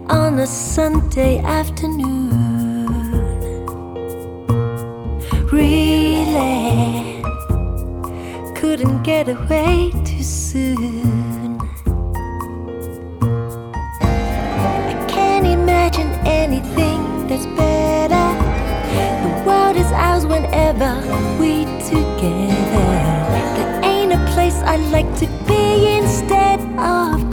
on a Sunday afternoon. Really couldn't get away too soon. I can't imagine anything that's better. The world is ours whenever we together. There ain't a place I'd like to be instead of